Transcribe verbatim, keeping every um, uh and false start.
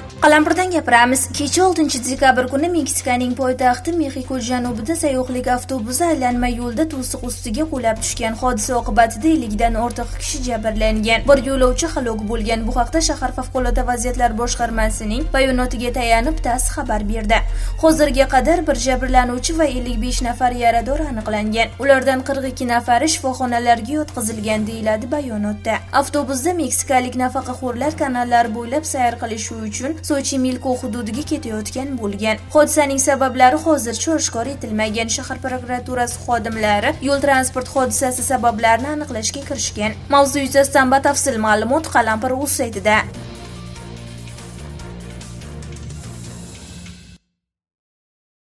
Qalampirdan gapiramiz. Kecha oltinchi dekabr kuni Meksikaning poytaxti Mexiko janubida sayyohlik avtobusi aylanma yo'lda to'siq ustiga qulab tushgan. Hodisa oqibatida ellik dan ortiq kishi jabrlangan. Bir yo'lovchi halok bo'lgan. Bu haqda shahar favqulodda vaziyatlar boshqarmasining bayonotiga tayanib TASS xabar berdi. Hozirga qadar bir jabrlanuvchi va ellik besh nafar yarador aniqlangan. Ulardan qirq ikki nafari shifoxonalarga yotqizilgan deyiladi bayonotda. Avtobusda meksikalik nafaqaxo'rlar kanallar bo'ylab sayr qilish uchun Xochimilko hududiga ketayotgan bo'lgan. Hodisaning sabablari hozircha oshkor etilmagan. Shahar prokuraturasi xodimlari yo'l transport hodisasi sabablarini aniqlashga kirishgan. Mavzu yuzasidan batafsil ma'lumot Qalampir.uz saytida.